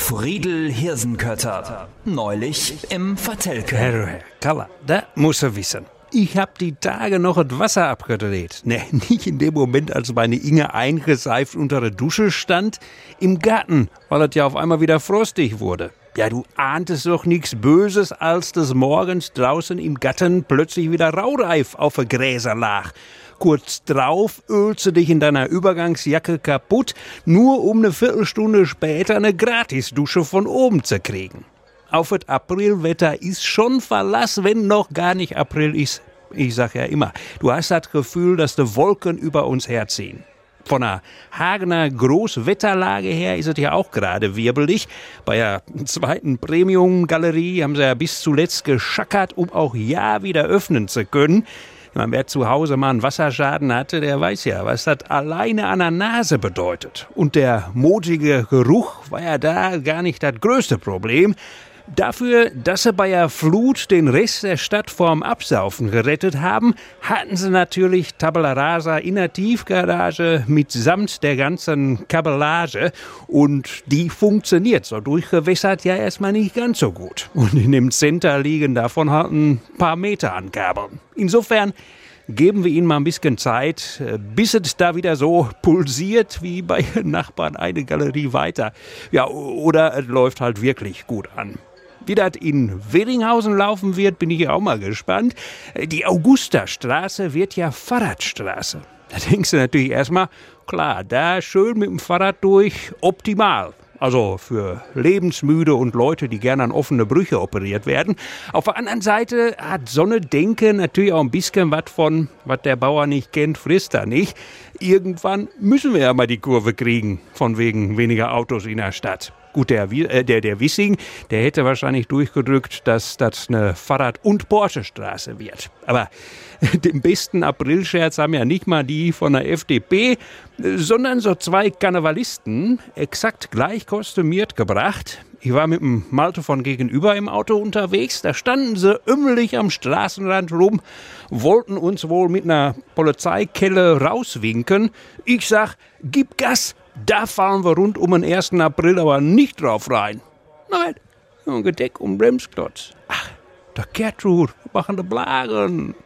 Friedel Hirsenkötter. Neulich im Vertelke. Herr Kaller, da muss er wissen. Ich hab die Tage noch das Wasser abgedreht. Ne, nicht in dem Moment, als meine Inge eingeseift unter der Dusche stand. Im Garten, weil es ja auf einmal wieder frostig wurde. Ja, du ahntest doch nichts Böses, als des Morgens draußen im Garten plötzlich wieder Raureif auf der Gräser lag. Kurz drauf ölst du dich in deiner Übergangsjacke kaputt, nur um eine Viertelstunde später eine Gratisdusche von oben zu kriegen. Auf das Aprilwetter ist schon Verlass, wenn noch gar nicht April ist. Ich sag ja immer, du hast das Gefühl, dass die Wolken über uns herziehen. Von einer Hagener Großwetterlage her ist es ja auch gerade wirbelig. Bei der zweiten Premium-Galerie haben sie ja bis zuletzt geschackert, um auch ja wieder öffnen zu können. Wer zu Hause mal einen Wasserschaden hatte, der weiß ja, was das alleine an der Nase bedeutet. Und der motige Geruch war ja da gar nicht das größte Problem. Dafür, dass sie bei der Flut den Rest der Stadt vorm Absaufen gerettet haben, hatten sie natürlich Tabula Rasa in der Tiefgarage mitsamt der ganzen Kabellage. Und die funktioniert so durchgewässert ja erstmal nicht ganz so gut. Und in dem Center liegen davon halt ein paar Meter an Kabeln. Insofern geben wir ihnen mal ein bisschen Zeit, bis es da wieder so pulsiert wie bei Nachbarn eine Galerie weiter. Ja, oder es läuft halt wirklich gut an. Wie das in Wedinghausen laufen wird, bin ich auch mal gespannt. Die Augustastraße wird ja Fahrradstraße. Da denkst du natürlich erstmal, klar, da schön mit dem Fahrrad durch, optimal. Also für Lebensmüde und Leute, die gerne an offene Brüche operiert werden. Auf der anderen Seite hat so eine Denke natürlich auch ein bisschen was von, was der Bauer nicht kennt, frisst er nicht. Irgendwann müssen wir ja mal die Kurve kriegen, von wegen weniger Autos in der Stadt. Gut, der Wissing, der hätte wahrscheinlich durchgedrückt, dass das eine Fahrrad- und Porsche-Straße wird. Aber den besten Aprilscherz haben ja nicht mal die von der FDP, sondern so zwei Karnevalisten, exakt gleich kostümiert gebracht. Ich war mit dem Malte von gegenüber im Auto unterwegs, da standen sie ümmelig am Straßenrand rum, wollten uns wohl mit einer Polizeikelle rauswinken. Ich sag, gib Gas! Da fahren wir rund um den 1. April aber nicht drauf rein. Nein, ein Gedeck und Bremsklotz. Ach, der Gertrud, machende Blagen.